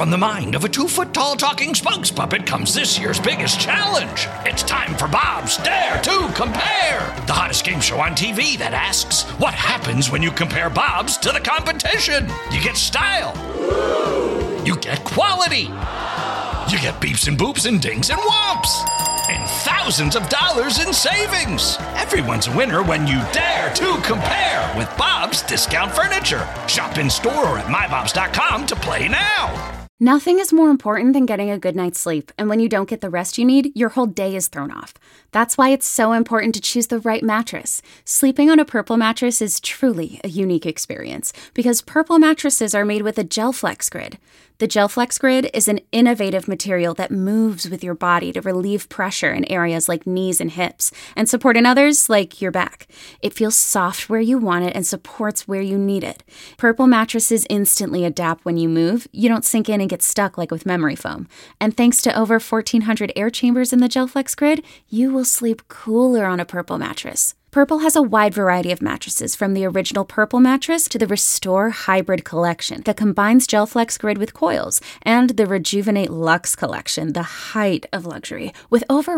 From the mind of a 2-foot-tall talking spokes puppet comes this year's biggest challenge. It's time for Bob's Dare to Compare, the hottest game show on TV that asks, what happens when you compare Bob's to the competition? You get style. You get quality. You get beeps and boops and dings and whomps. And thousands of dollars in savings. Everyone's a winner when you dare to compare with Bob's Discount Furniture. Shop in store or at mybobs.com to play now. Nothing is more important than getting a good night's sleep, and when you don't get the rest you need, your whole day is thrown off. That's why it's so important to choose the right mattress. Sleeping on a Purple mattress is truly a unique experience, because Purple mattresses are made with a GelFlex Grid. The GelFlex Grid is an innovative material that moves with your body to relieve pressure in areas like knees and hips, and support in others like your back. It feels soft where you want it and supports where you need it. Purple mattresses instantly adapt when you move. You don't sink in and get stuck like with memory foam. And thanks to over 1,400 air chambers in the GelFlex Grid, you will sleep cooler on a Purple mattress. Purple has a wide variety of mattresses, from the original Purple mattress to the Restore Hybrid collection that combines GelFlex Grid with coils, and the Rejuvenate Luxe collection, the height of luxury, with over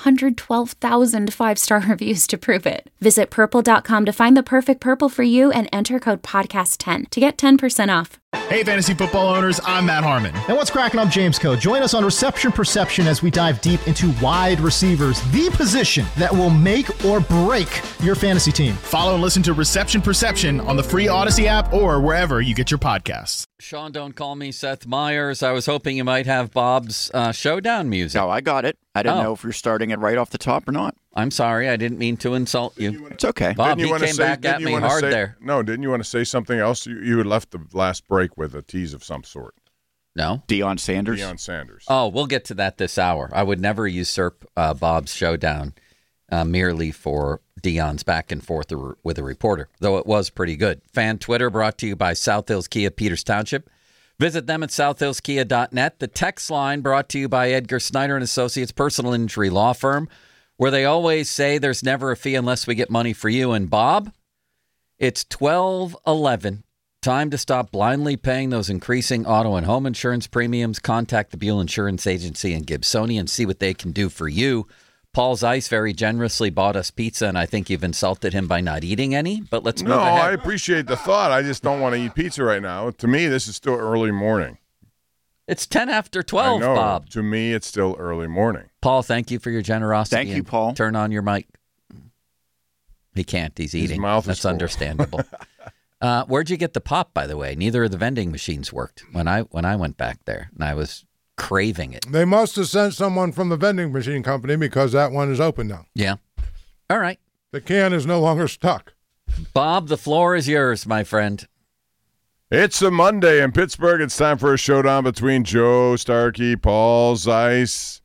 112,000 five-star reviews to prove it. Visit purple.com to find the perfect Purple for you and enter code podcast10 to get 10% off. Hey, fantasy football owners, I'm Matt Harmon. And what's cracking? I'm James Coe. Join us on Reception Perception as we dive deep into wide receivers, the position that will make or break your fantasy team. Follow and listen to Reception Perception on the free Odyssey app or wherever you get your podcasts. Sean, don't call me Seth Meyers. I was hoping you might have Bob's showdown music. No, I got it. I didn't know if you're starting it right off the top or not. I'm sorry. I didn't mean to insult you. It's okay. Bob, he came back at me hard there. No, didn't you want to say something else? You had left the last break with a tease of some sort. No? Deion Sanders? Deion Sanders. Oh, we'll get to that this hour. I would never usurp Bob's showdown merely for Deion's back and forth with a reporter, though it was pretty good. Fan Twitter brought to you by South Hills Kia, Peters Township. Visit them at southhillskia.net. The text line brought to you by Edgar Snyder and Associates, personal injury law firm, where they always say there's never a fee unless we get money for you. And Bob, it's 12:11. Time to stop blindly paying those increasing auto and home insurance premiums. Contact the Buell Insurance Agency in Gibsonia and see what they can do for you. Paul Zeiss very generously bought us pizza, and I think you've insulted him by not eating any, but let's move ahead. No, I appreciate the thought. I just don't want to eat pizza right now. To me, this is still early morning. It's 10 after 12, I know. Bob. To me, it's still early morning. Paul, thank you for your generosity. Thank you, Paul. Turn on your mic. He can't. He's eating. His mouth is That's full. Understandable. Where'd you get the pop, by the way? Neither of the vending machines worked when I went back there, and I was craving it. They must have sent someone from the vending machine company, because that one is open now. Yeah. All right. The can is no longer stuck. Bob, the floor is yours, my friend. It's a Monday in Pittsburgh. It's time for a showdown between Joe Starkey, Paul Zeiss,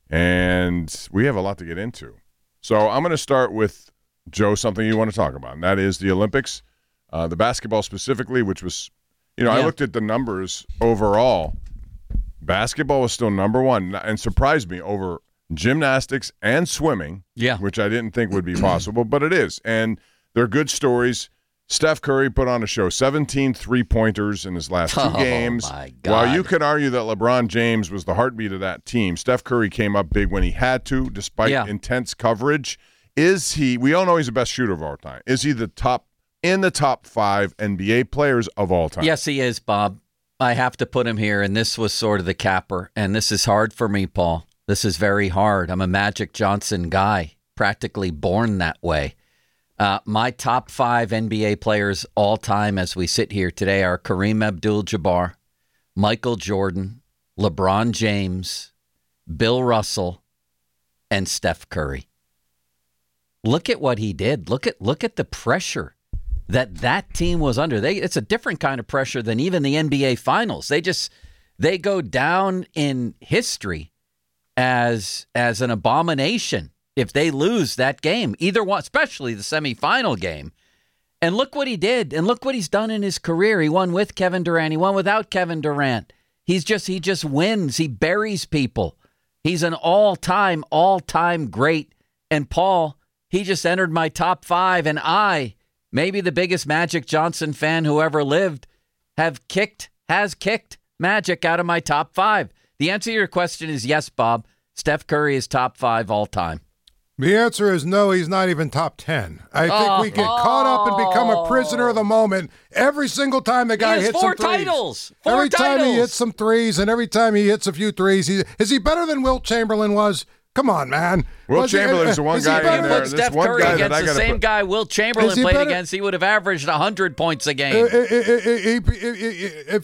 and we have a lot to get into. So I'm going to start with, Joe, something you want to talk about, and that is the Olympics, the basketball specifically, which was, I looked at the numbers overall. Basketball was still number one and surprised me over gymnastics and swimming, which I didn't think would be possible, but it is. And they're good stories. Steph Curry put on a show, 17 three-pointers in his last two games. My God. While you could argue that LeBron James was the heartbeat of that team, Steph Curry came up big when he had to, despite intense coverage. We all know he's the best shooter of all time. Is he in the top 5 NBA players of all time? Yes, he is, Bob. I have to put him here, and this was sort of the capper. And this is hard for me, Paul. This is very hard. I'm a Magic Johnson guy, practically born that way. My top 5 NBA players all time as we sit here today are Kareem Abdul-Jabbar, Michael Jordan, LeBron James, Bill Russell, and Steph Curry. Look at what he did. Look at the pressure that team was under. It's a different kind of pressure than even the NBA Finals. They go down in history as an abomination if they lose that game, either one, especially the semifinal game. And look what he did, and look what he's done in his career. He won with Kevin Durant. He won without Kevin Durant. He just wins. He buries people. He's an all-time great. And Paul, he just entered my top 5, and I, maybe the biggest Magic Johnson fan who ever lived, has kicked Magic out of my top 5. The answer to your question is yes, Bob. Steph Curry is top 5 all time. The answer is no, he's not even top 10. I think we get caught up and become a prisoner of the moment every single time the guy hits some threes. 4 titles. Every time he hits some threes and every time he hits a few threes, is he better than Wilt Chamberlain was? Come on, man. Wilt Chamberlain's the one guy in there. Put Steph Curry against the same guy Wilt Chamberlain played against, he would have averaged 100 points a game. If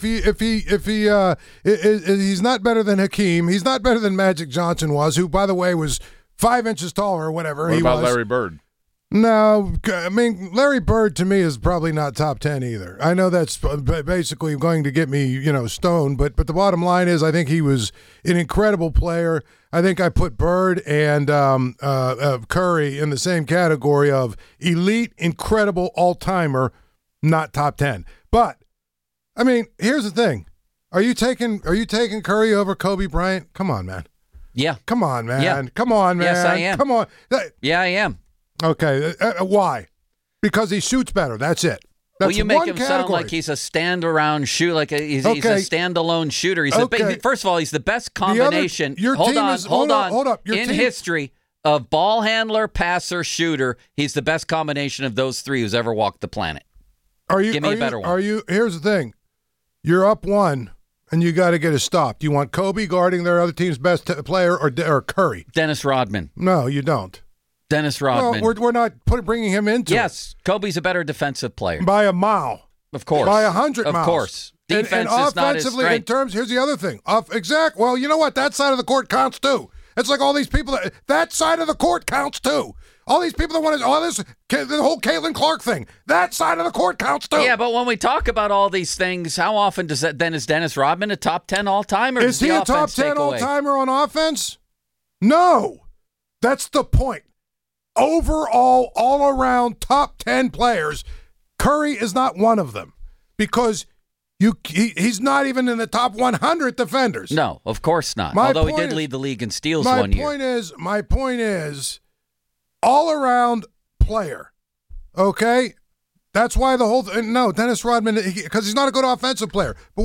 he's not better than Hakeem, he's not better than Magic Johnson was, who, by the way, was 5 inches taller or whatever he was. What about Larry Bird? No, I mean, Larry Bird to me is probably not top 10 either. I know that's basically going to get me, stoned, but the bottom line is I think he was an incredible player. I think I put Bird and Curry in the same category of elite, incredible, all-timer, not top 10. But, I mean, here's the thing. Are you taking Curry over Kobe Bryant? Come on, man. Yeah. Come on, man. Yeah. Come on, man. Yes, I am. Come on. Yeah, I am. Okay. Why? Because he shoots better. That's it. That's well, you make him category. sound like he's a stand-around shooter, like he's a standalone shooter. He's first of all, he's the best combination. Hold on. In history of ball handler, passer, shooter, he's the best combination of those three who's ever walked the planet. Give me a better one. Here's the thing. You're up 1, and you got to get a stop. Do you want Kobe guarding their other team's best player or Curry? Dennis Rodman. No, you don't. Dennis Rodman. Well, we're not bringing him into it. Yes, Kobe's a better defensive player. By a mile. Of course. By 100 miles. Of course. Defense and is not his strength. Here's the other thing. Well, you know what? That side of the court counts too. It's like all these people, that side of the court counts too. All these people that want the whole Caitlin Clark thing, that side of the court counts too. Yeah, but when we talk about all these things, how often is Dennis Rodman a top 10 all-timer? Is he a top 10 all-timer on offense? No. That's the point. Overall, all-around top 10 players, Curry is not one of them because he's not even in the top 100 defenders. No, of course not. Although he did lead the league in steals one year. My point is, all-around player, okay? That's why the whole no, Dennis Rodman, because he's not a good offensive player. But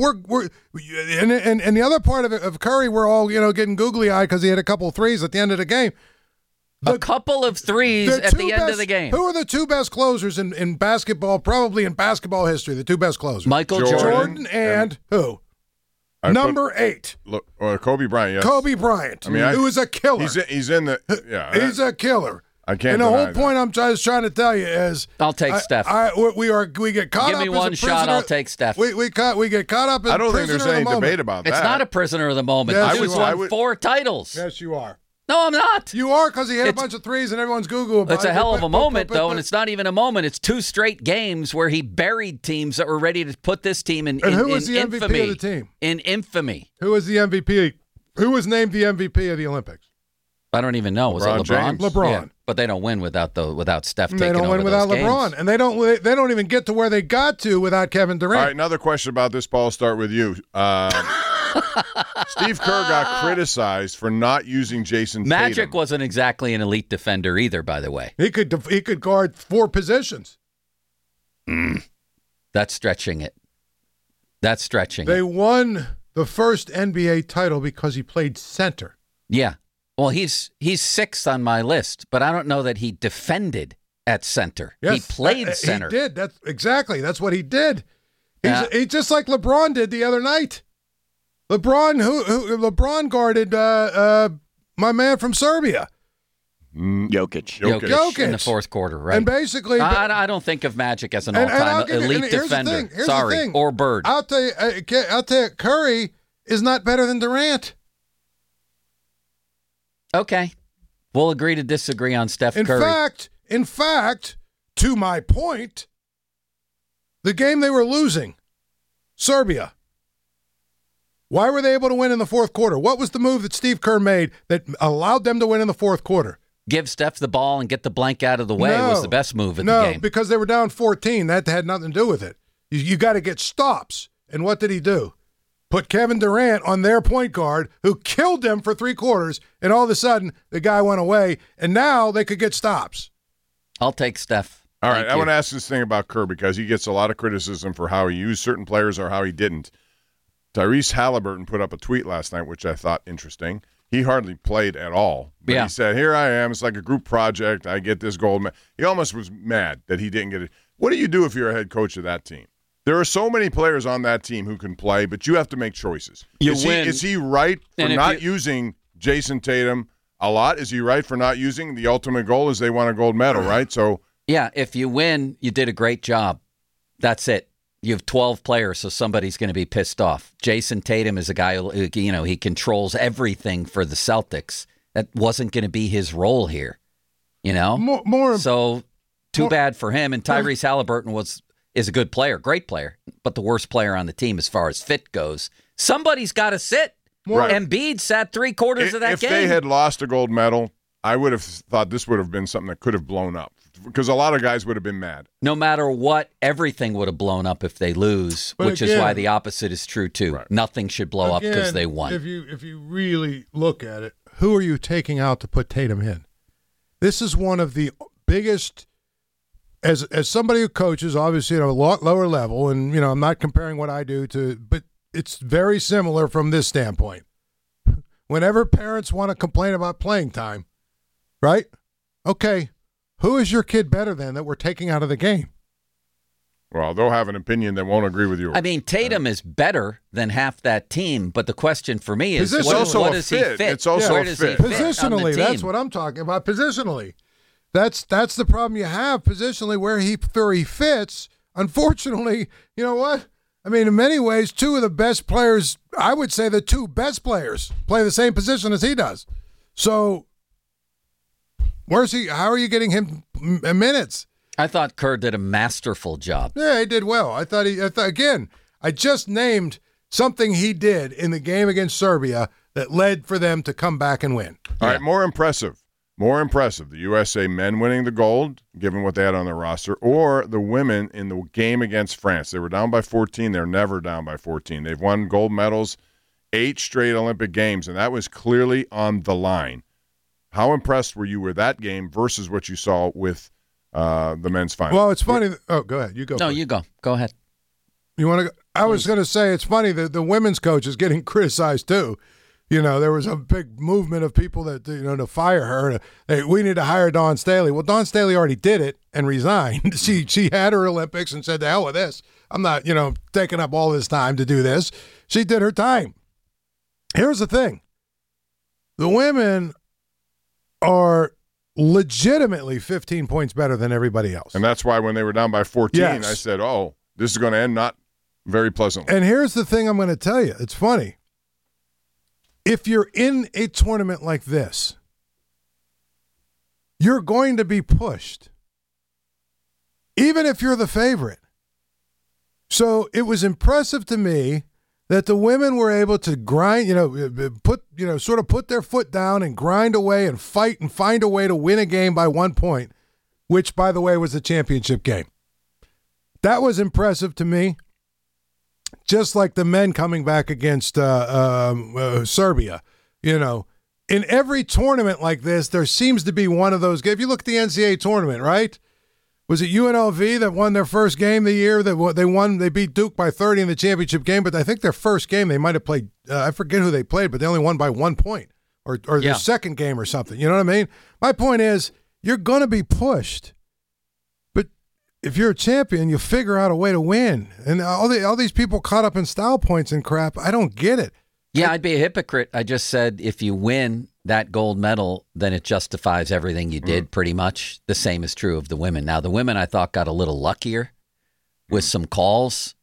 and the other part of Curry, we're all getting googly-eyed because he had a couple of threes at the end of the game. A couple of threes at the end of the game. Who are the two best closers in basketball, probably in basketball history, the two best closers? Michael Jordan and who? Number 8. Kobe Bryant, yes. Kobe Bryant, who is a killer. He's in the, yeah. He's a killer. I can't And the deny whole point I'm just trying to tell you is I'll take Steph. We get caught up. Give me one shot, I'll take Steph. We get caught up as I don't think there's any debate about that. It's not a prisoner of the moment. Yes, I won 4 titles. Yes, you are. No, I'm not. You are, because he hit a bunch of threes and everyone's Google about it. It's a hell of a moment, though, and it's not even a moment. It's 2 straight games where he buried teams that were ready to put this team in infamy. And who was the MVP of the team? In infamy. Who was the MVP? Who was named the MVP of the Olympics? I don't even know. Was it LeBron? LeBron. Yeah, but they don't win without Steph taking over. They don't win without LeBron, games. and they don't even get to where they got to without Kevin Durant. All right, another question about this, Paul. I'll start with you. Steve Kerr got criticized for not using Jason Tatum. Magic wasn't exactly an elite defender either, by the way. He could guard 4 positions. That's stretching it. They won the first NBA title because he played center. Yeah. Well, he's 6th on my list, but I don't know that he defended at center. Yes, he played center. He did. That's what he did. He's just like LeBron did the other night. LeBron guarded my man from Serbia. Jokic in the fourth quarter, right? And basically, I don't think of Magic as an all-time elite defender. Sorry, or Bird. I'll tell you, Curry is not better than Durant. Okay, we'll agree to disagree on Steph Curry. In fact, to my point, the game they were losing, Serbia. Why were they able to win in the fourth quarter? What was the move that Steve Kerr made that allowed them to win in the fourth quarter? Give Steph the ball and get the blank out of the way was the best move in the game. No, because they were down 14. That had nothing to do with it. You got to get stops. And what did he do? Put Kevin Durant on their point guard, who killed them for 3 quarters, and all of a sudden, the guy went away, and now they could get stops. I'll take Steph. All right, I want to ask this thing about Kerr because he gets a lot of criticism for how he used certain players or how he didn't. Tyrese Halliburton put up a tweet last night, which I thought interesting. He hardly played at all. But he said, here I am. It's like a group project. I get this gold medal. He almost was mad that he didn't get it. What do you do if you're a head coach of that team? There are so many players on that team who can play, but you have to make choices. Is he right for not using Jason Tatum a lot? Is he right for not using the ultimate goal is they want a gold medal, right? So yeah, if you win, you did a great job. That's it. You have 12 players, so somebody's going to be pissed off. Jason Tatum is a guy who, he controls everything for the Celtics. That wasn't going to be his role here, So too bad for him. And Tyrese Halliburton is a good player, great player, but the worst player on the team as far as fit goes. Somebody's got to sit. Embiid sat 3/4 of that game. If they had lost a gold medal, I would have thought this would have been something that could have blown up because a lot of guys would have been mad. No matter what, everything would have blown up if they lose, which is why the opposite is true too. Right. Nothing should blow up because they won. If you really look at it, who are you taking out to put Tatum in? This is one of the biggest, as somebody who coaches, obviously at a lot lower level, and I'm not comparing what I do to, but it's very similar from this standpoint. Whenever parents want to complain about playing time, right? Okay, who is your kid better than that we're taking out of the game? Well, they'll have an opinion that won't agree with you. I mean, Tatum is better than half that team, but the question for me is, what does he fit? It's also a fit. Positionally, that's what I'm talking about. Positionally. That's the problem you have positionally where he fits. Unfortunately, you know what? I mean, in many ways, two of the best players, I would say the two best players, play the same position as he does. So where's he? How are you getting him minutes? I thought Kerr did a masterful job. Yeah, he did well. I thought again, I just named something he did in the game against Serbia that led for them to come back and win. All right, more impressive. The USA men winning the gold, given what they had on their roster, or the women in the game against France. They were down by 14. They're never down by 14. They've won gold medals 8 straight Olympic Games, and that was clearly on the line. How impressed were you with that game versus what you saw with the men's final? Well, it's funny. Go ahead. You go. No, you go. Go ahead. You want to go? I was going to say it's funny that the women's coach is getting criticized too. There was a big movement of people that, to fire her. We need to hire Dawn Staley. Well, Dawn Staley already did it and resigned. She had her Olympics and said, the hell with this. I'm not, taking up all this time to do this. She did her time. Here's the thing. The women are legitimately 15 points better than everybody else. And that's why when they were down by 14, I said, this is going to end not very pleasantly. And here's the thing I'm going to tell you. It's funny. If you're in a tournament like this, you're going to be pushed, even if you're the favorite. So it was impressive to me that the women were able to grind, sort of put their foot down and grind away and fight and find a way to win a game by 1 point, which, by the way, was the championship game. That was impressive to me. Just like the men coming back against Serbia, in every tournament like this, there seems to be one of those. If you look at the NCAA tournament, right? Was it UNLV that won their first game the year that they won? They beat Duke by 30 in the championship game, but I think their first game they might have played. I forget who they played, but they only won by 1 point, or their second game or something. You know what I mean? My point is, you're going to be pushed. If you're a champion, you figure out a way to win. And all these people caught up in style points and crap, I don't get it. Yeah, I'd be a hypocrite. I just said if you win that gold medal, then it justifies everything you did pretty much. The same is true of the women. Now, the women I thought got a little luckier with some calls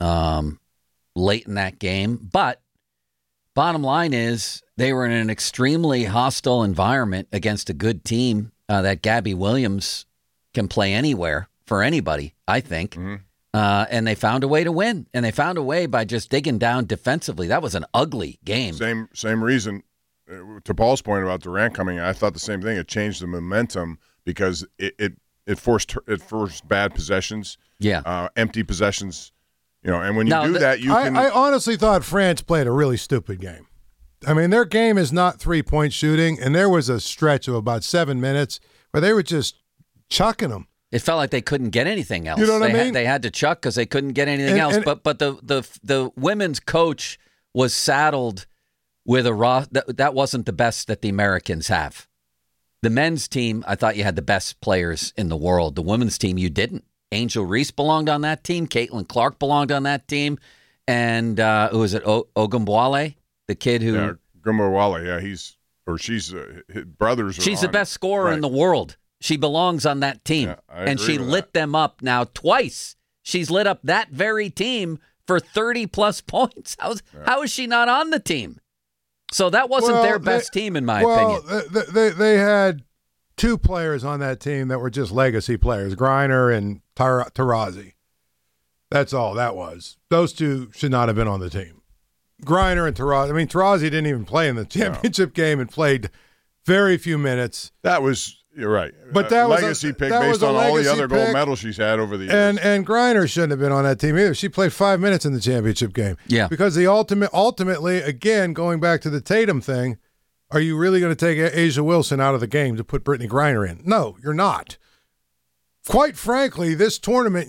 late in that game. But bottom line is they were in an extremely hostile environment against a good team that Gabby Williams can play anywhere. For anybody, I think. And they found a way to win. And they found a way by just digging down defensively. That was an ugly game. Same reason. To Paul's point about Durant coming in, I thought the same thing. It changed the momentum because it forced bad possessions. Yeah. Empty possessions. And when you do that, you can. I honestly thought France played a really stupid game. I mean, their game is not 3-point shooting. And there was a stretch of about 7 minutes where they were just chucking them. It felt like they couldn't get anything else. You know what I mean? They had to chuck because they couldn't get anything else. But the women's coach was saddled with a that wasn't the best that the Americans have. The men's team, I thought you had the best players in the world. The women's team, you didn't. Angel Reese belonged on that team. Caitlin Clark belonged on that team. And who was it? Ogunbowale, the kid who... Yeah, Ogunbowale, yeah, she's his brothers are She's the best scorer in the world. She belongs on that team. Yeah, and she lit them up now twice. She's lit up that very team for 30-plus points. How is she not on the team? So that wasn't their best team, in my opinion. They had two players on that team that were just legacy players, Griner and Taurasi. That's all that was. Those two should not have been on the team. Griner and Taurasi. I mean, Taurasi didn't even play in the championship game and played very few minutes. You're right. But that was legacy pick based on all the other gold medals she's had over the years. And Griner shouldn't have been on that team either. She played 5 minutes in the championship game. Yeah. Because ultimately, again, going back to the Tatum thing, are you really going to take A'ja Wilson out of the game to put Brittany Griner in? No, you're not. Quite frankly, this tournament,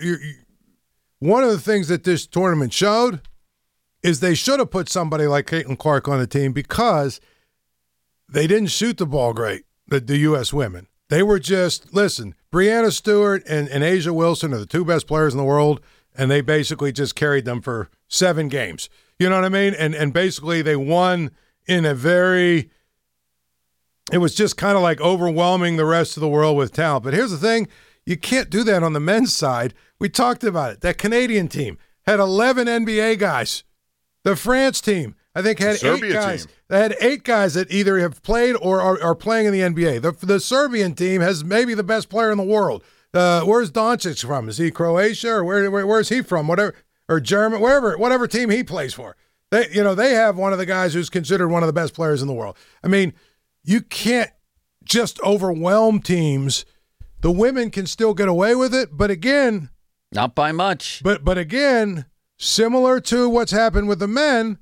one of the things that this tournament showed is they should have put somebody like Caitlin Clark on the team because they didn't shoot the ball great. The U.S. women. They were just, listen, Breanna Stewart and A'ja Wilson are the two best players in the world, and they basically just carried them for 7 games. You know what I mean? And basically they won in it was just kind of like overwhelming the rest of the world with talent. But here's the thing, you can't do that on the men's side. We talked about it. That Canadian team had 11 NBA guys. The France team, I think, had 8 guys. They had 8 guys that either have played or are playing in the NBA. The Serbian team has maybe the best player in the world. Where's Doncic from? Is he Croatia or where's he from? Whatever, or German, whatever team he plays for. They have one of the guys who's considered one of the best players in the world. I mean, you can't just overwhelm teams. The women can still get away with it, but again, not by much. But again, similar to what's happened with the men.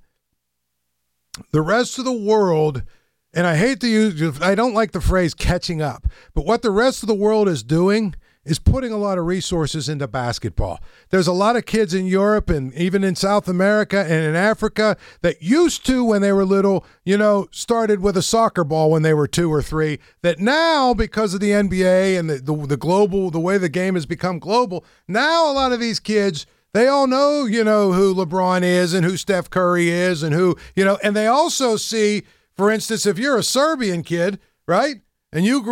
The rest of the world, and I don't like the phrase catching up, but what the rest of the world is doing is putting a lot of resources into basketball. There's a lot of kids in Europe and even in South America and in Africa that used to, when they were little, started with a soccer ball when they were 2 or 3, that now, because of the NBA and the way the game has become global, now a lot of these kids, they all know, who LeBron is and who Steph Curry is and who, and they also see, for instance, if you're a Serbian kid, right? And you're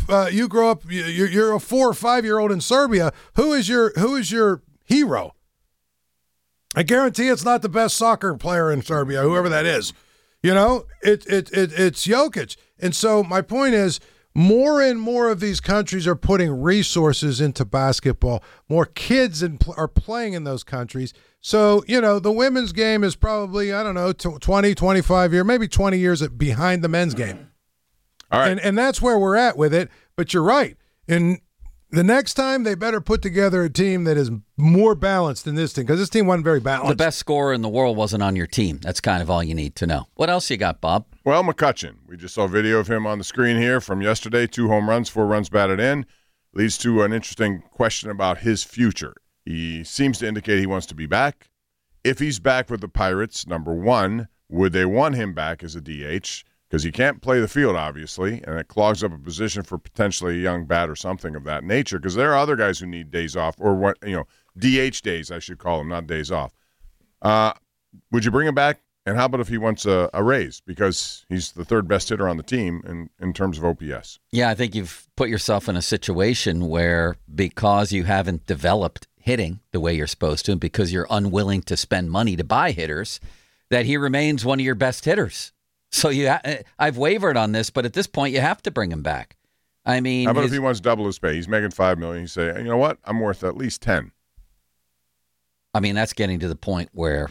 a 4 or 5 year old in Serbia, who is your hero? I guarantee it's not the best soccer player in Serbia, whoever that is. It's Jokic. And so my point is, more and more of these countries are putting resources into basketball. More kids are playing in those countries. So, the women's game is probably, 20, 25 years, maybe 20 years behind the men's game. All right. And that's where we're at with it. But you're right. And the next time, they better put together a team that is more balanced than this team, because this team wasn't very balanced. The best scorer in the world wasn't on your team. That's kind of all you need to know. What else you got, Bob? Well, McCutchen. We just saw video of him on the screen here from yesterday. 2 home runs, 4 runs batted in. Leads to an interesting question about his future. He seems to indicate he wants to be back. If he's back with the Pirates, number one, would they want him back as a DH? Because he can't play the field, obviously, and it clogs up a position for potentially a young bat or something of that nature, because there are other guys who need days off, or what, DH days, I should call them, not days off. Would you bring him back? And how about if he wants a raise, because he's the 3rd best hitter on the team in terms of OPS? Yeah, I think you've put yourself in a situation where, because you haven't developed hitting the way you're supposed to, because you're unwilling to spend money to buy hitters, that he remains one of your best hitters. So I've wavered on this, but at this point, you have to bring him back. I mean, how about if he wants double his pay? He's making $5 million. You say, you know what? I'm worth at least 10. I mean, that's getting to the point where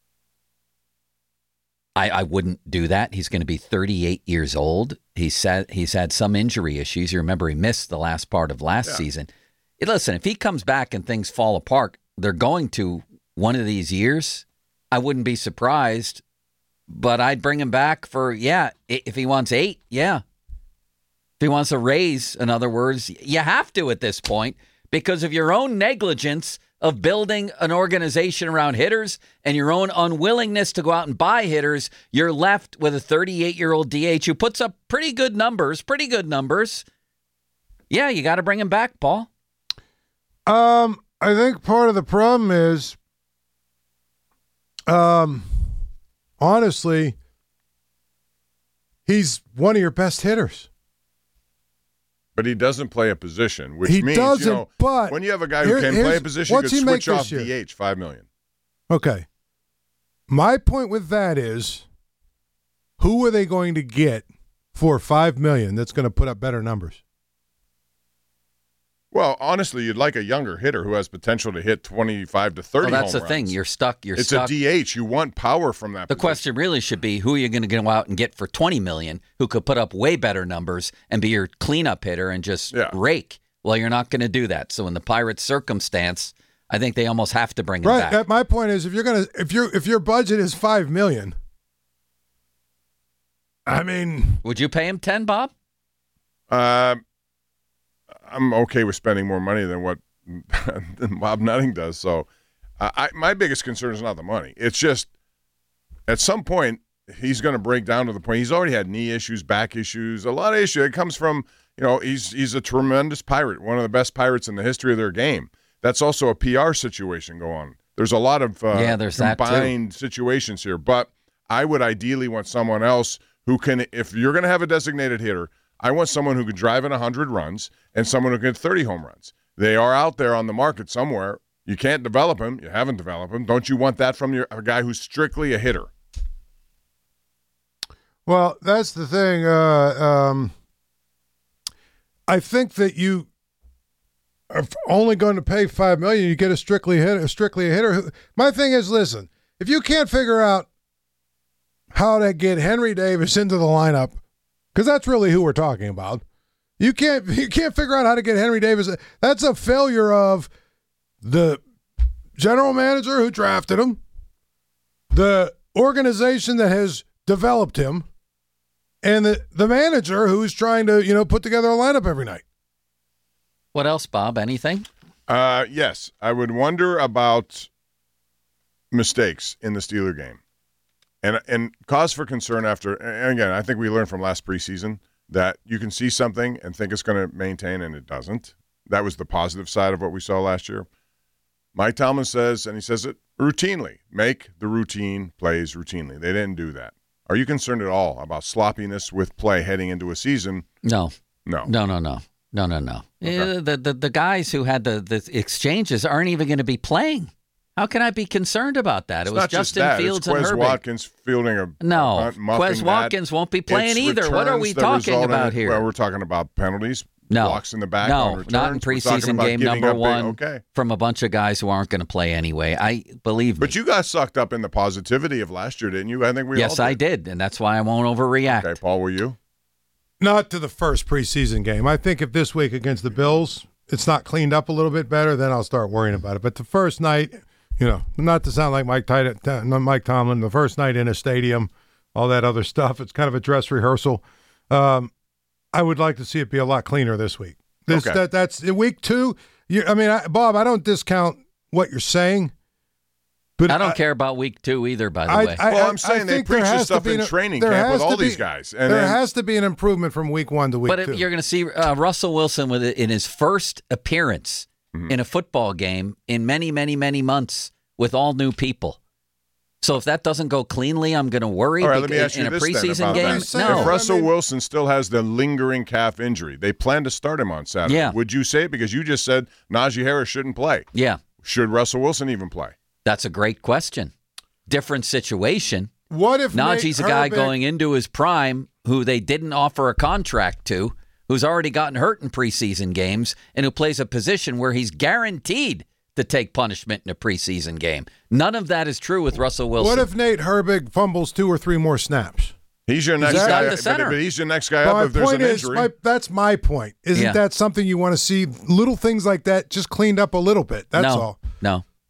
I wouldn't do that. He's going to be 38 years old. He's had some injury issues. You remember he missed the last part of last season. Listen, if he comes back and things fall apart, they're going to one of these years. I wouldn't be surprised. But I'd bring him back for, if he wants 8, yeah. If he wants to raise, in other words, you have to at this point because of your own negligence of building an organization around hitters and your own unwillingness to go out and buy hitters. You're left with a 38-year-old DH who puts up pretty good numbers. Yeah, you got to bring him back, Paul. I think part of the problem is, honestly, he's one of your best hitters. But he doesn't play a position, which he means doesn't, but when you have a guy who can play a position, you could switch off DH, $5 million. Okay. My point with that is, who are they going to get for $5 million that's going to put up better numbers? Well, honestly, you'd like a younger hitter who has potential to hit 25 to 30 Well, that's home the thing. runs. You're stuck. It's a DH. You want power from that The position. question really should be, who are you going to go out and get for $20 million who could put up way better numbers and be your cleanup hitter and just rake? Well, you're not going to do that. So in the Pirates' circumstance, I think they almost have to bring him back. Right. My point is, if your budget is $5 million, I mean, would you pay him 10, Bob? I'm okay with spending more money than what than Bob Nutting does. So my biggest concern is not the money. It's just at some point he's going to break down to the point. He's already had knee issues, back issues, a lot of issues. It comes from, he's a tremendous Pirate, one of the best Pirates in the history of their game. That's also a PR situation going on. There's a lot of there's combined situations here. But I would ideally want someone else who can, if you're going to have a designated hitter, I want someone who can drive in 100 runs and someone who can hit 30 home runs. They are out there on the market somewhere. You can't develop him. You haven't developed him. Don't you want that from a guy who's strictly a hitter? Well, that's the thing. I think that you are only going to pay $5 million. You get a strictly a hitter. My thing is, listen, if you can't figure out how to get Henry Davis into the lineup, because that's really who we're talking about. You can't figure out how to get Henry Davis. That's a failure of the general manager who drafted him, the organization that has developed him, and the manager who's trying to put together a lineup every night. What else, Bob? Anything? Yes, I would wonder about mistakes in the Steeler game. And cause for concern after, and again, I think we learned from last preseason that you can see something and think it's going to maintain, and it doesn't. That was the positive side of what we saw last year. Mike Tomlin says, and he says it routinely, make the routine plays routinely. They didn't do that. Are you concerned at all about sloppiness with play heading into a season? No. Okay. The guys who had the exchanges aren't even going to be playing. How can I be concerned about that? It was Justin Fields and Quez Herbig. Watkins fielding a no. Quez Watkins won't be playing either. What are we talking about here? Well, we're talking about penalties. No. Blocks in the back. No, on returns. not in preseason game number one. Okay. From a bunch of guys who aren't going to play anyway. I believe me. But you got sucked up in the positivity of last year, didn't you? I think we all did. Yes, I did, and that's why I won't overreact. Okay, Paul, were you? Not to the first preseason game. I think if this week against the Bills it's not cleaned up a little bit better, then I'll start worrying about it. But the first night, not to sound like Mike Tomlin, the first night in a stadium, all that other stuff, it's kind of a dress rehearsal. I would like to see it be a lot cleaner this week. That's week 2. Bob, I don't discount what you're saying, but I don't care about week 2 either. By the way, I'm saying they preach this stuff in training camp with all these guys, and there has to be an improvement from week 1 to week 2. But you're going to see Russell Wilson in his first appearance in a football game in many, many, many months with all new people. So if that doesn't go cleanly, I'm going to worry. All right, let me ask you in a this preseason then game. If Russell Wilson still has the lingering calf injury, they plan to start him on Saturday. Yeah. Would you say, because you just said Najee Harris shouldn't play? Yeah. Should Russell Wilson even play? That's a great question. Different situation. What if Najee's a guy going into his prime who they didn't offer a contract to, who's already gotten hurt in preseason games, and who plays a position where he's guaranteed to take punishment in a preseason game? None of that is true with Russell Wilson. What if Nate Herbig fumbles 2 or 3 more snaps? He's your next guy. But he's your next guy up if there's an injury. That's my point. Isn't that something you want to see? Little things like that just cleaned up a little bit. That's all. No.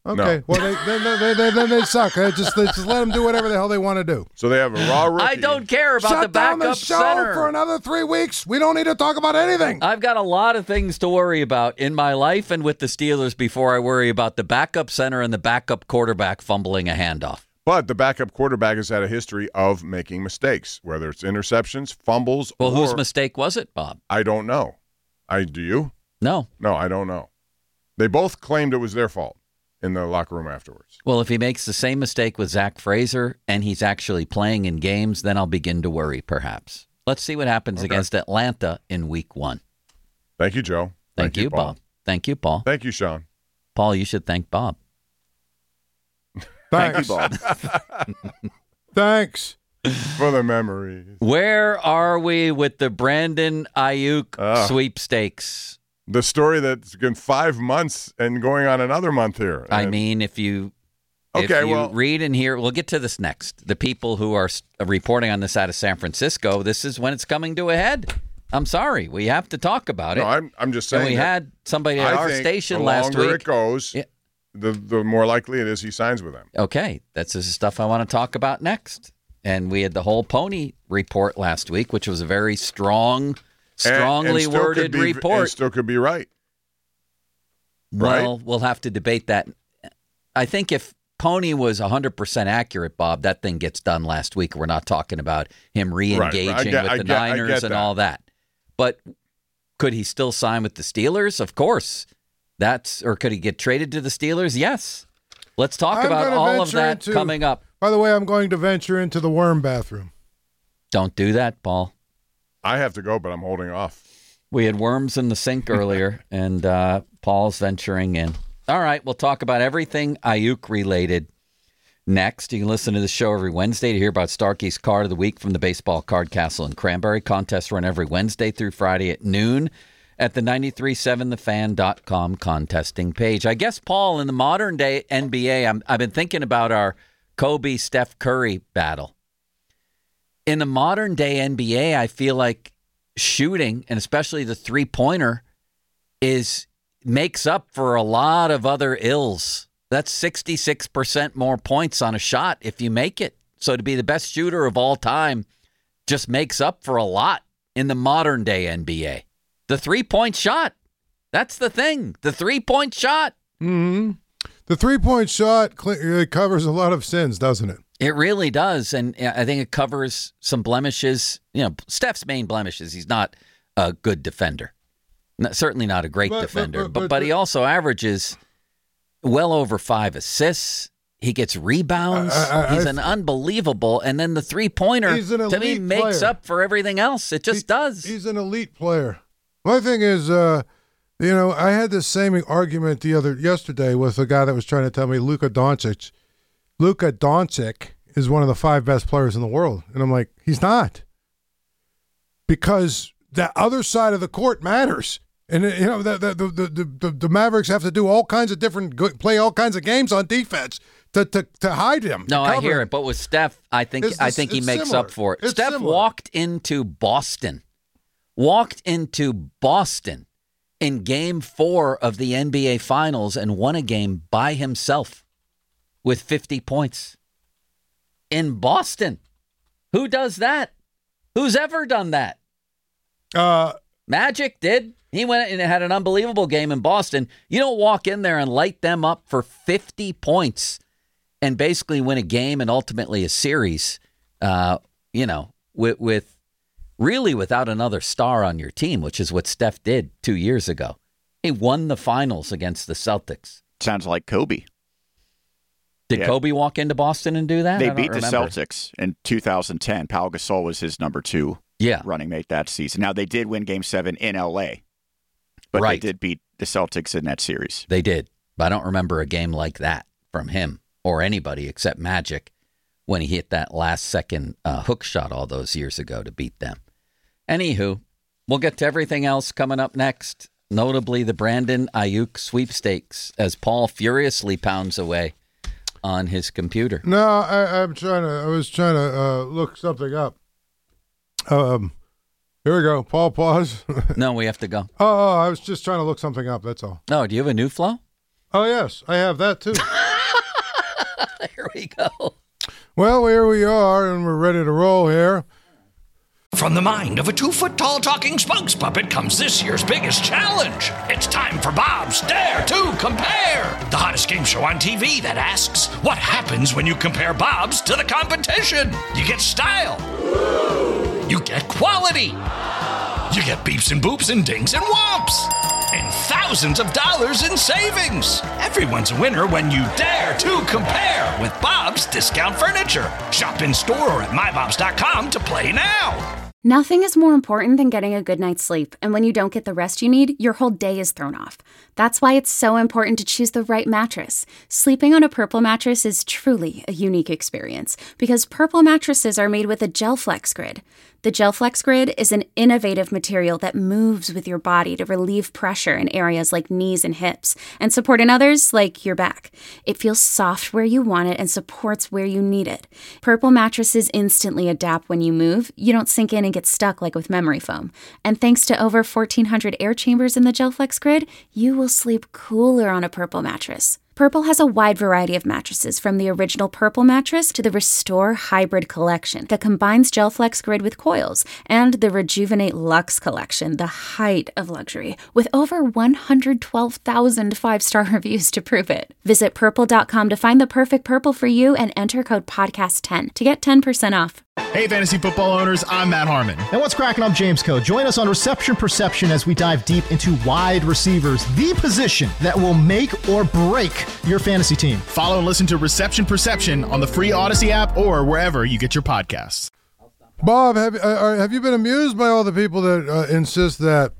Okay. No. Well, then they suck. Just let them do whatever the hell they want to do. So they have a raw rookie. I don't care about Shut the backup down the show center. for another 3 weeks. We don't need to talk about anything. I've got a lot of things to worry about in my life and with the Steelers before I worry about the backup center and the backup quarterback fumbling a handoff. But the backup quarterback has had a history of making mistakes, whether it's interceptions, fumbles. Well, or, whose mistake was it, Bob? I don't know. Do you? No. No, I don't know. They both claimed it was their fault in the locker room afterwards. Well, if he makes the same mistake with Zach Fraser and he's actually playing in games, then I'll begin to worry, perhaps. Let's see what happens against Atlanta in Week 1. Thank you, Joe. Thank you, Paul. Bob. Thank you, Paul. Thank you, Sean. Paul, you should thank Bob. Thanks. Thank you, Bob. Thanks. For the memories. Where are we with the Brandon Ayuk sweepstakes? The story that's been 5 months and going on another month here. I mean, if you read and hear, we'll get to this next. The people who are reporting on this out of San Francisco, this is when it's coming to a head. I'm sorry. We have to talk about it. No, I'm just saying. And we had somebody at our station last week. The longer it goes, the more likely it is he signs with them. Okay. That's the stuff I want to talk about next. And we had the whole Pony report last week, which was a very strongly worded report. And still could be right. Well, we'll have to debate that. I think if Pony was 100% accurate, Bob, that thing gets done last week. We're not talking about him re-engaging with the Niners and all that. But could he still sign with the Steelers? Of course. Or could he get traded to the Steelers? Yes. Let's talk about all of that coming up. By the way, I'm going to venture into the worm bathroom. Don't do that, Paul. I have to go, but I'm holding off. We had worms in the sink earlier, and Paul's venturing in. All right, we'll talk about everything Ayuk related next. You can listen to the show every Wednesday to hear about Starkey's Card of the Week from the Baseball Card Castle in Cranberry. Contests run every Wednesday through Friday at noon at the 937thefan.com contesting page. I guess, Paul, in the modern day NBA, I've been thinking about our Kobe-Steph Curry battle. In the modern day NBA, I feel like shooting, and especially the three-pointer, makes up for a lot of other ills. That's 66% more points on a shot if you make it. So to be the best shooter of all time just makes up for a lot in the modern day NBA. The three-point shot. That's the thing. The three-point shot. Mm-hmm. The three-point shot covers a lot of sins, doesn't it? It really does, and I think it covers some blemishes. You know, Steph's main blemish is he's not a good defender. Certainly not a great defender, but he also averages well over 5 assists. He gets rebounds. He's an unbelievable, and then the three-pointer, to me, makes up for everything else. It just does. He's an elite player. My thing is, I had this same argument yesterday with a guy that was trying to tell me Luka Doncic is one of the 5 best players in the world. And I'm like, he's not. Because the other side of the court matters. And, the Mavericks have to do all kinds of play all kinds of games on defense to hide him. No, I hear it. But with Steph, I think he makes up for it. Steph walked into Boston in Game 4 of the NBA Finals and won a game by himself with 50 points. In Boston. Who does that? Who's ever done that? Magic did. He went and had an unbelievable game in Boston. You don't walk in there and light them up for 50 points and basically win a game and ultimately a series, with really without another star on your team, which is what Steph did 2 years ago. He won the finals against the Celtics. Sounds like Kobe. Did Kobe walk into Boston and do that? They beat the Celtics in 2010. Pau Gasol was his number 2 running mate that season. Now, they did win Game 7 in L.A., but they did beat the Celtics in that series. They did. But I don't remember a game like that from him or anybody except Magic when he hit that last-second hook shot all those years ago to beat them. Anywho, we'll get to everything else coming up next, notably the Brandon Ayuk sweepstakes as Paul furiously pounds away on his computer. No, I was trying to look something up. Here we go. Paul, pause. No, we have to go. I was just trying to look something up. That's all. No, do you have a new flow? Oh, yes, I have that too. There we go. Well, here we are, and we're ready to roll here. From the mind of a 2-foot-tall talking spokes puppet comes this year's biggest challenge. It's time for Bob's Dare to Compare, the hottest game show on TV that asks, what happens when you compare Bobs to the competition? You get style. You get quality. You get beeps and boops and dings and whomps. And thousands of dollars in savings. Everyone's a winner when you dare to compare with Bob's Discount Furniture. Shop in store or at mybobs.com to play now. Nothing is more important than getting a good night's sleep, and when you don't get the rest you need, your whole day is thrown off. That's why it's so important to choose the right mattress. Sleeping on a Purple mattress is truly a unique experience, because Purple mattresses are made with a GelFlex Grid. The GelFlex Grid is an innovative material that moves with your body to relieve pressure in areas like knees and hips, and support in others like your back. It feels soft where you want it and supports where you need it. Purple mattresses instantly adapt when you move. You don't sink in and get stuck like with memory foam. And thanks to over 1,400 air chambers in the GelFlex Grid, you will sleep cooler on a Purple mattress. Purple has a wide variety of mattresses, from the original Purple mattress to the Restore Hybrid collection that combines GelFlex Grid with coils, and the Rejuvenate Luxe collection, the height of luxury, with over 112,000 five-star reviews to prove it. Visit purple.com to find the perfect Purple for you and enter code podcast10 to get 10% off. Hey, fantasy football owners, I'm Matt Harmon. And what's cracking? I'm James Coe. Join us on Reception Perception as we dive deep into wide receivers, the position that will make or break your fantasy team. Follow and listen to Reception Perception on the free Odyssey app or wherever you get your podcasts. Bob, have you been amused by all the people that insist that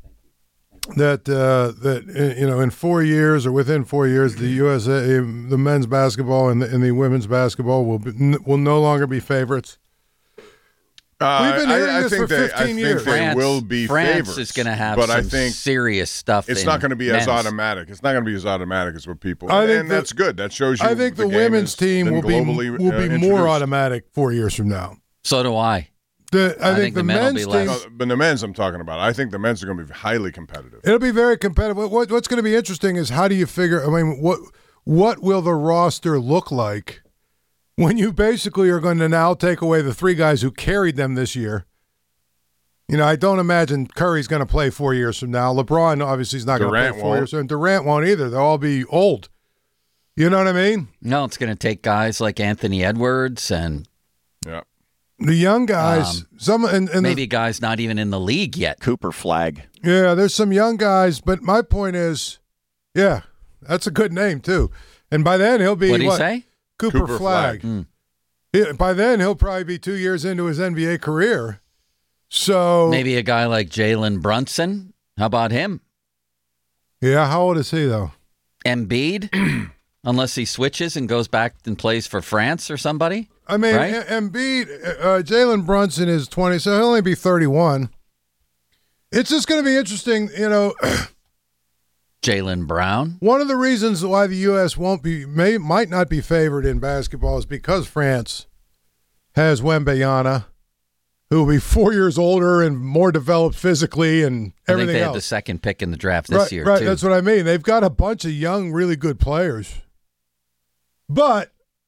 in 4 years or within 4 years, the USA, the men's basketball and the women's basketball will no longer be favorites? We've been hearing this for 15 years. France, they will be favorites. France is going to have some serious stuff. It's not going to be as automatic. It's not going to be as automatic as what people. And that's good. That shows you. I think the women's team will be more automatic 4 years from now. So do I. I think the men's team. But the men's I'm talking about. I think the men's are going to be highly competitive. It'll be very competitive. What's going to be interesting is how do you figure? I mean, what will the roster look like when you basically are going to now take away the three guys who carried them this year? You know, I don't imagine Curry's going to play 4 years from now. LeBron obviously is not going to play 4 years, and Durant won't either. They'll all be old. You know what I mean? No, it's going to take guys like Anthony Edwards and the young guys. Maybe guys not even in the league yet. Cooper Flagg. Yeah, there's some young guys, but my point is, yeah, that's a good name too. And by then he'll be what did he say? Cooper Flagg. By then, he'll probably be 2 years into his NBA career. So maybe a guy like Jalen Brunson. How about him? Yeah, how old is he, though? Embiid, unless he switches and goes back and plays for France or somebody. I mean, right? Embiid, Jalen Brunson is 20, so he'll only be 31. It's just going to be interesting, you know. Jaylen Brown. One of the reasons why the U.S. might not be favored in basketball is because France has Wembanyama, who will be 4 years older and more developed physically and everything else. I think they had the second pick in the draft this year, right, too. That's what I mean. They've got a bunch of young, really good players. But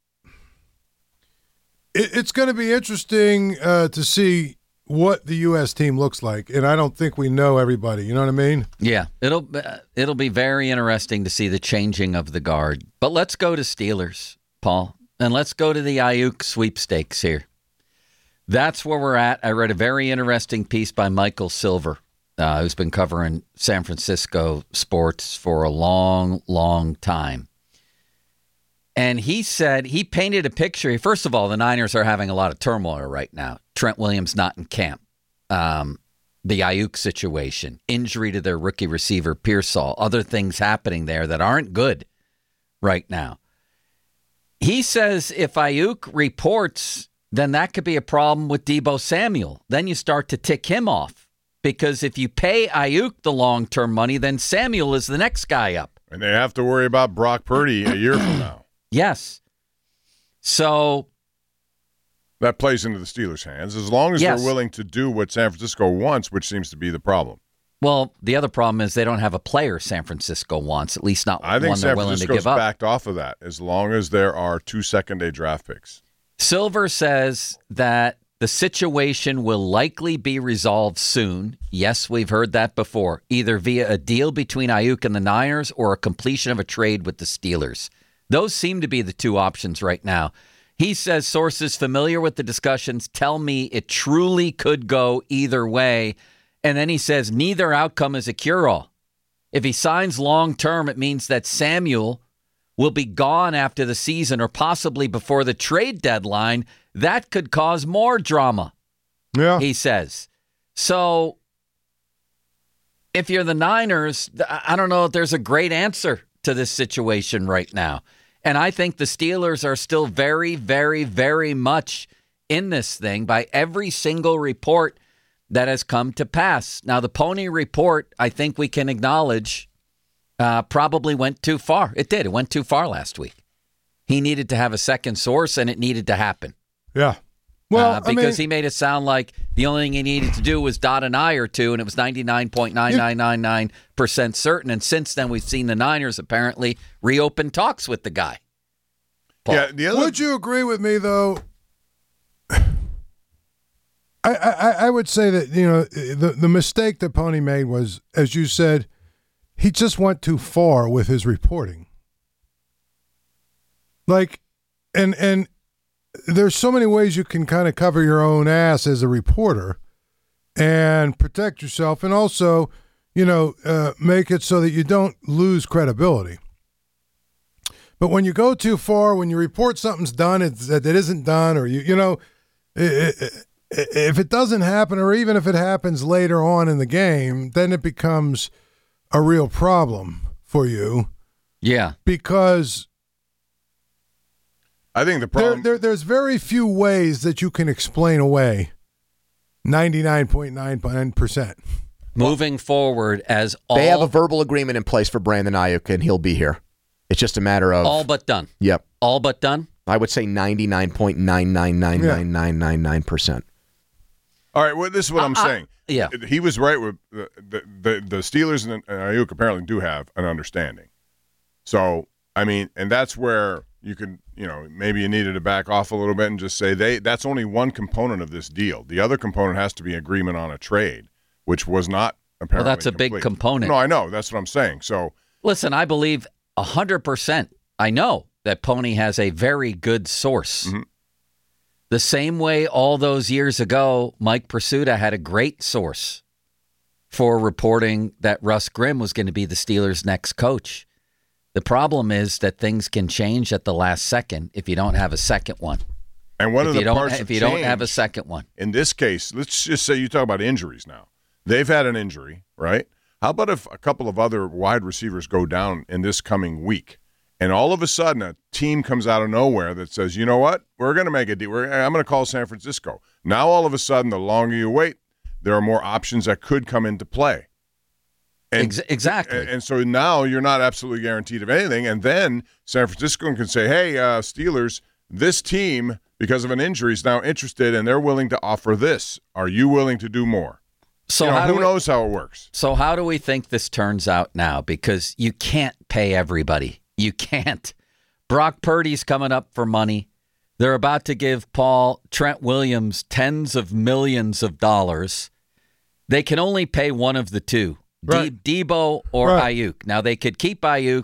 it's going to be interesting to see what the U.S. team looks like, and I don't think we know everybody. You know what I mean? Yeah, it'll be very interesting to see the changing of the guard. But let's go to Steelers, Paul, and let's go to the Ayuk sweepstakes here. That's where we're at. I read a very interesting piece by Michael Silver, who's been covering San Francisco sports for a long, long time. And he said, he painted a picture. First of all, the Niners are having a lot of turmoil right now. Trent Williams not in camp. The Ayuk situation, injury to their rookie receiver, Pearsall, other things happening there that aren't good right now. He says if Ayuk reports, then that could be a problem with Deebo Samuel. Then you start to tick him off. Because if you pay Ayuk the long-term money, then Samuel is the next guy up. And they have to worry about Brock Purdy a year from now. Yes. So that plays into the Steelers' hands as long as they're willing to do what San Francisco wants, which seems to be the problem. Well, the other problem is they don't have a player San Francisco wants, at least not I think one they're San willing to Francisco's give up. backed off of that as long as there are 2 second-day draft picks. Silver says that the situation will likely be resolved soon. Yes, we've heard that before, either via a deal between Ayuk and the Niners or a completion of a trade with the Steelers. Those seem to be the 2 options right now. He says sources familiar with the discussions tell me it truly could go either way. And then he says neither outcome is a cure-all. If he signs long-term, it means that Samuel will be gone after the season or possibly before the trade deadline. That could cause more drama, he says. So if you're the Niners, I don't know if there's a great answer to this situation right now. And I think the Steelers are still very, very, very much in this thing by every single report that has come to pass. Now, the Pony report, I think we can acknowledge, probably went too far. It did. It went too far last week. He needed to have a second source, and it needed to happen. Yeah. Well, because he made it sound like the only thing he needed to do was dot an I or two, and it was 99.9999% certain. And since then, we've seen the Niners apparently reopen talks with the guy. Paul. Yeah. Would you agree with me, though? I would say that, the mistake that Pony made was, as you said, he just went too far with his reporting. Like, and there's so many ways you can kind of cover your own ass as a reporter and protect yourself, and also, make it so that you don't lose credibility. But when you go too far, when you report something's done that isn't done, or if it doesn't happen, or even if it happens later on in the game, then it becomes a real problem for you. Yeah, because I think the problem there's very few ways that you can explain away 99.99%. Moving forward, they have a verbal agreement in place for Brandon Ayuk, and he'll be here. It's just a matter of all but done. Yep, all but done. I would say 99.999999%. All right, well, this is what I'm saying. Yeah, he was right with the Steelers and Ayuk apparently do have an understanding. So, I mean, and that's where you can, maybe you needed to back off a little bit and just say that's only one component of this deal. The other component has to be agreement on a trade, which was not apparently Well, that's a complete. big component. No, I know. That's what I'm saying. So, listen, I believe 100%. I know that Pony has a very good source. Mm-hmm. The same way all those years ago, Mike Pursuta had a great source for reporting that Russ Grimm was going to be the Steelers' next coach. The problem is that things can change at the last second if you don't have a second one. And one of the parts if you don't have a second one. In this case, let's just say you talk about injuries now. They've had an injury, right? How about if a couple of other wide receivers go down in this coming week, and all of a sudden a team comes out of nowhere that says, you know what, we're going to make a deal. I'm going to call San Francisco. Now all of a sudden, the longer you wait, there are more options that could come into play. And, exactly. And so now you're not absolutely guaranteed of anything. And then San Francisco can say, hey, Steelers, this team, because of an injury, is now interested, and they're willing to offer this. Are you willing to do more? So who knows how it works? So how do we think this turns out now? Because you can't pay everybody. You can't. Brock Purdy's coming up for money. They're about to give Trent Williams tens of millions of dollars. They can only pay one of the two, right. Debo or Ayuk. Now, they could keep Ayuk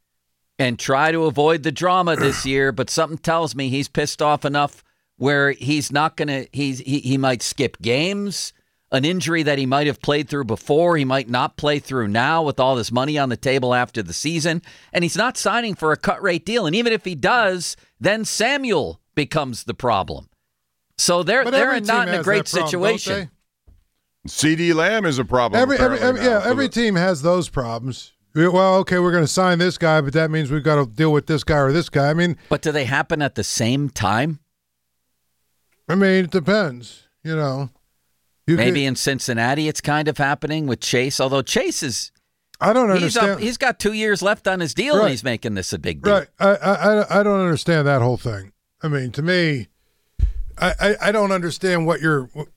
and try to avoid the drama this year, but something tells me he's pissed off enough where he's not going to – he might skip games. An injury that he might have played through before, he might not play through now with all this money on the table after the season. And he's not signing for a cut rate deal. And even if he does, then Samuel becomes the problem. So they're not in a great situation. CeeDee Lamb is a problem. Every team has those problems. Well, okay, we're going to sign this guy, but that means we've got to deal with this guy or this guy. I mean, but do they happen at the same time? I mean, it depends, Maybe in Cincinnati it's kind of happening with Chase, although Chase is I don't understand. He's got 2 years left on his deal, and he's making this a big deal. Right. I don't understand that whole thing. I mean, to me, I don't understand what you're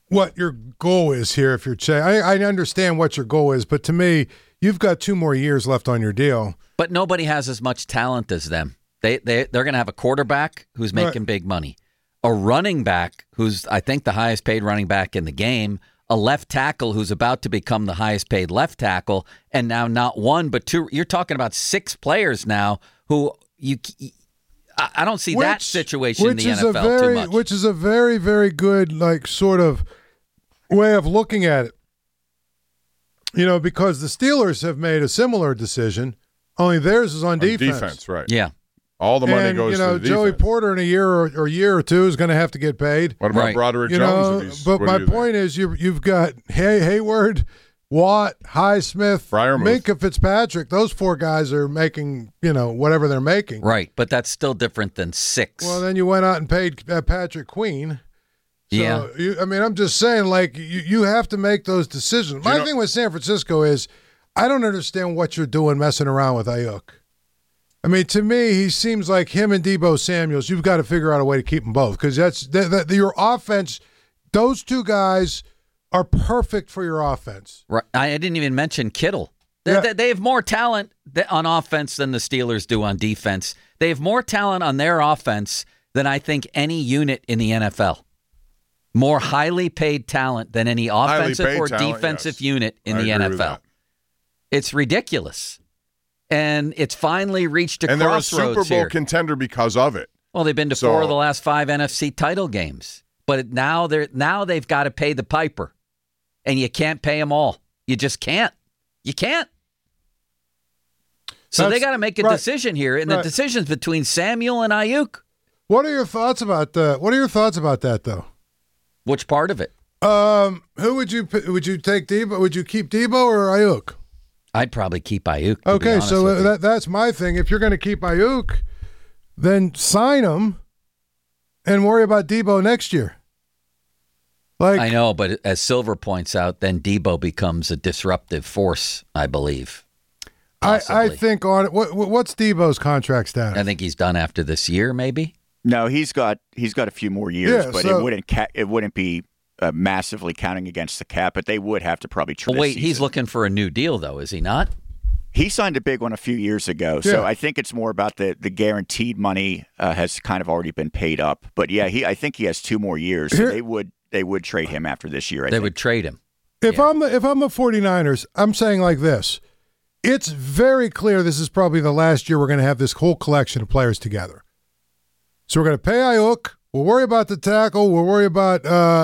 what your goal is here. If you're saying, I understand what your goal is, but to me, you've got 2 more years left on your deal. But nobody has as much talent as them. They're going to have a quarterback who's making big money, a running back who's, I think, the highest paid running back in the game, a left tackle who's about to become the highest paid left tackle, and now not 1 but 2. You're talking about 6 players now who I don't see that situation in the NFL too much. Which is a very, very good, sort of way of looking at it. Because the Steelers have made a similar decision, only theirs is on defense. Defense, right. Yeah. All the money goes to the defense. Joey Porter in a year or 2 is going to have to get paid. What about Broderick Jones? But my point is you've got Hayward, Watt, Highsmith, Minkah Fitzpatrick. Those 4 guys are making, whatever they're making. Right, but that's still different than 6. Well, then you went out and paid Patrick Queen. So, yeah. I'm just saying, you have to make those decisions. My thing with San Francisco is I don't understand what you're doing messing around with Ayuk. To me, he seems like him and Deebo Samuels. You've got to figure out a way to keep them both because your offense. Those 2 guys are perfect for your offense. Right. I didn't even mention Kittle. They have more talent on offense than the Steelers do on defense. They have more talent on their offense than I think any unit in the NFL. More highly paid talent than any offensive or defensive unit in the NFL. It's ridiculous. And it's finally reached a crossroads here. And they're a Super Bowl contender because of it. Well, they've been to 4 of the last 5 NFC title games. But now they've got to pay the piper. And you can't pay them all. You just can't. You can't. So they got to make a decision here. And the decision's between Samuel and Ayuk. What are your thoughts about that, though? Which part of it? Who would you take Deebo? Would you keep Deebo or Ayuk? I'd probably keep Ayuk. Okay, so that's my thing. If you're going to keep Ayuk, then sign him and worry about Deebo next year. I know, but as Silver points out, then Deebo becomes a disruptive force, I believe. I think on it. What's Deebo's contract status? I think he's done after this year, maybe. No, he's got a few more years, but it wouldn't be massively counting against the cap. But they would have to probably trade. Wait, he's looking for a new deal, though, is he not? He signed a big one a few years ago, so I think it's more about the guaranteed money has kind of already been paid up. But I think he has 2 more years. So they would trade him after this year. They would trade him. If I'm the 49ers, I'm saying like this. It's very clear this is probably the last year we're going to have this whole collection of players together. So we're going to pay Ayuk. We'll worry about the tackle. We'll worry about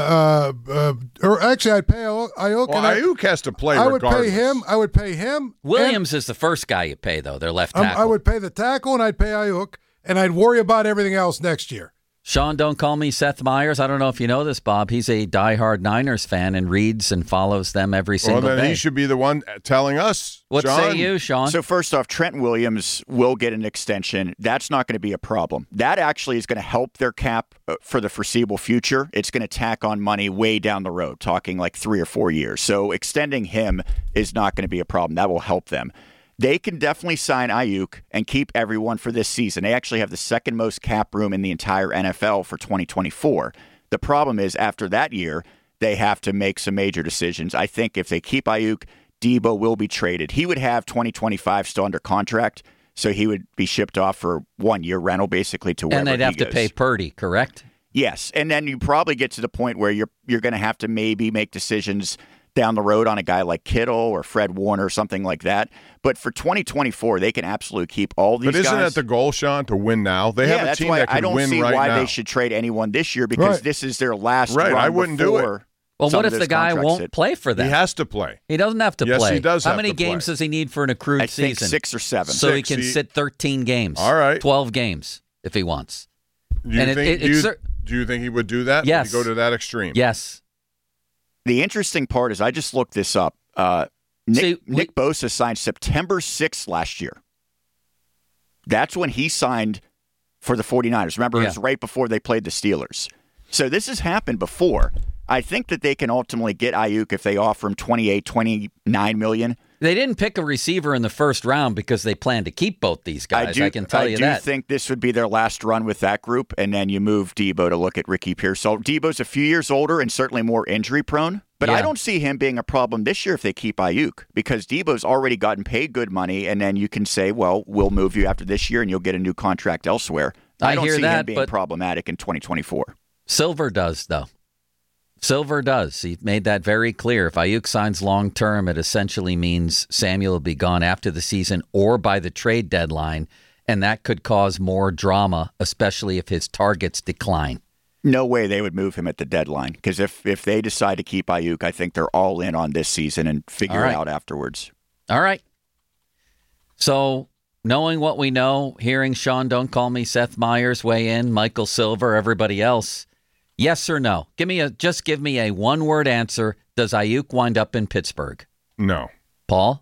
or actually I'd pay Ayuk. Well, Ayuk has to play regardless. I would pay him. Williams is the first guy you pay, though. Their left tackle. I would pay the tackle, and I'd pay Ayuk, and I'd worry about everything else next year. Sean, don't call me Seth Meyers. I don't know if you know this, Bob. He's a diehard Niners fan and reads and follows them every single day. Well, then he should be the one telling us. What say you, Sean? So first off, Trent Williams will get an extension. That's not going to be a problem. That actually is going to help their cap for the foreseeable future. It's going to tack on money way down the road, talking like 3 or 4 years. So extending him is not going to be a problem. That will help them. They can definitely sign Ayuk and keep everyone for this season. They actually have the 2nd most cap room in the entire NFL for 2024. The problem is after that year, they have to make some major decisions. I think if they keep Ayuk, Deebo will be traded. He would have 2025 still under contract, so he would be shipped off for 1-year rental basically to wherever he goes. And they'd have to pay Purdy, correct? Yes, and then you probably get to the point where you're going to have to maybe make decisions down the road on a guy like Kittle or Fred Warner or something like that. But for 2024, they can absolutely keep all these guys. But isn't that the goal, Sean, to win now? They have a team that can win right now. I don't see why they should trade anyone this year because this is their last run. I wouldn't do it. Well, what if the guy won't play for them? He has to play. He doesn't have to play. Yes, he does have to play. How many games does he need for an accrued season? I think 6 or 7. So he can sit 13 games. All right. 12 games if he wants. Do you think he would do that? Yes. Would he go to that extreme? Yes. The interesting part is I just looked this up. Nick Bosa signed September 6th last year. That's when he signed for the 49ers. Remember, it was right before they played the Steelers. So this has happened before. I think that they can ultimately get Ayuk if they offer him $28, $29 million. They didn't pick a receiver in the first round because they plan to keep both these guys. I can tell you that. I do think this would be their last run with that group, and then you move Debo to look at Ricky Pearsall. Debo's a few years older and certainly more injury prone, but I don't see him being a problem this year if they keep Ayuk, because Debo's already gotten paid good money, and then you can say, well, we'll move you after this year and you'll get a new contract elsewhere. I don't see him being problematic in 2024. Silver does, though. Silver does. He made that very clear. If Ayuk signs long-term, it essentially means Samuel will be gone after the season or by the trade deadline, and that could cause more drama, especially if his targets decline. No way they would move him at the deadline, because if they decide to keep Ayuk, I think they're all in on this season and figure it out afterwards. All right. So, knowing what we know, hearing Sean Don't Call Me Seth Meyers weigh in, Michael Silver, everybody else, yes or no? Just give me a one-word answer. Does Ayuk wind up in Pittsburgh? No. Paul?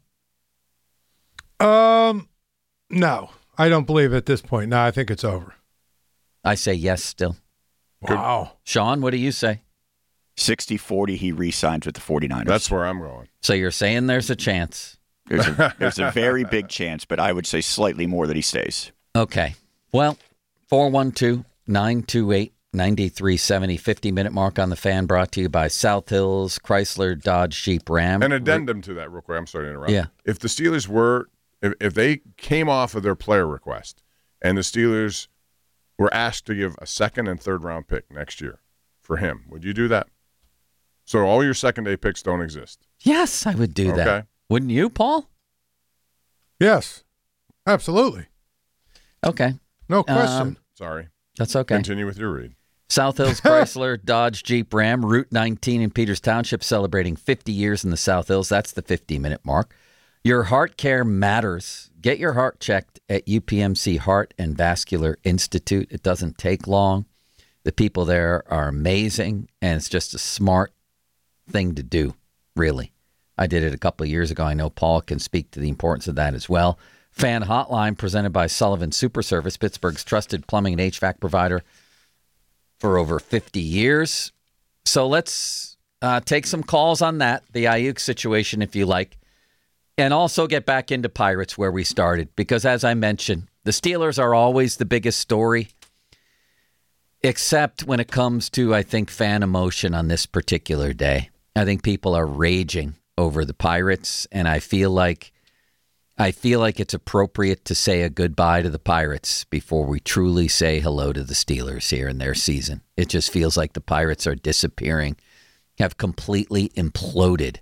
No. I don't believe at this point. No, I think it's over. I say yes still. Wow. Sean, what do you say? 60-40, he re-signs with the 49ers. That's where I'm going. So you're saying there's a chance? There's a very big chance, but I would say slightly more that he stays. Okay. Well, 412-928-9370, 50-minute mark on the Fan, brought to you by South Hills, Chrysler, Dodge, Jeep, Ram. An addendum to that real quick. I'm sorry to interrupt. Yeah. If the Steelers were, if they came off of their player request and the Steelers were asked to give a second and third round pick next year for him, would you do that? So all your second day picks don't exist. Yes, I would do that. Wouldn't you, Paul? Yes, absolutely. Okay. No question. Sorry. That's okay. Continue with your read. South Hills, Chrysler, Dodge, Jeep, Ram, Route 19 in Peters Township, celebrating 50 years in the South Hills. That's the 50-minute mark. Your heart care matters. Get your heart checked at UPMC Heart and Vascular Institute. It doesn't take long. The people there are amazing, and it's just a smart thing to do, really. I did it a couple of years ago. I know Paul can speak to the importance of that as well. Fan Hotline, presented by Sullivan Super Service, Pittsburgh's trusted plumbing and HVAC provider for over 50 years. So let's take some calls on that, the Ayuk situation, if you like, and also get back into Pirates where we started. Because as I mentioned, the Steelers are always the biggest story, except when it comes to, I think, fan emotion on this particular day. I think people are raging over the Pirates, and I feel like it's appropriate to say a goodbye to the Pirates before we truly say hello to the Steelers here in their season. It just feels like the Pirates are disappearing, have completely imploded.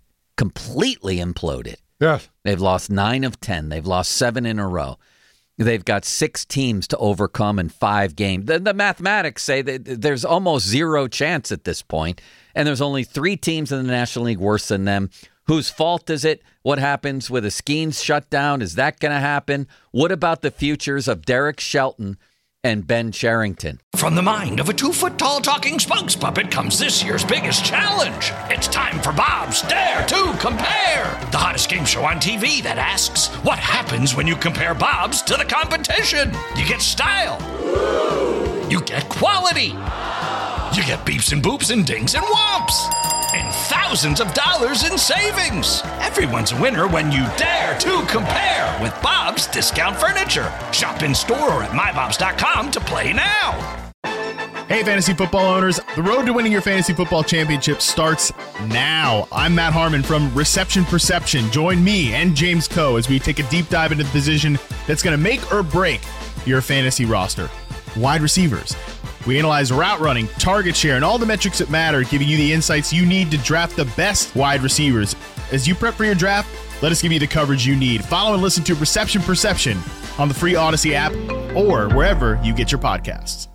Yes. They've lost 9 of 10. They've lost 7 in a row. They've got 6 teams to overcome in 5 games. The mathematics say that there's almost zero chance at this point, and there's only 3 teams in the National League worse than them. Whose fault is it? What happens with a Skeens shutdown? Is that going to happen? What about the futures of Derek Shelton and Ben Cherington? From the mind of a 2-foot-tall talking spokes puppet comes this year's biggest challenge. It's time for Bob's Dare to Compare, the hottest game show on TV that asks, what happens when you compare Bob's to the competition? You get style. You get quality. You get beeps and boops and dings and whomps. And thousands of dollars in savings. Everyone's a winner when you dare to compare with Bob's Discount Furniture. Shop in store or at mybobs.com to play now. Hey, fantasy football owners. The road to winning your fantasy football championship starts now. I'm Matt Harmon from Reception Perception. Join me and James Coe as we take a deep dive into the position that's going to make or break your fantasy roster. Wide receivers. We analyze route running, target share, and all the metrics that matter, giving you the insights you need to draft the best wide receivers. As you prep for your draft, let us give you the coverage you need. Follow and listen to Reception Perception on the free Odyssey app or wherever you get your podcasts.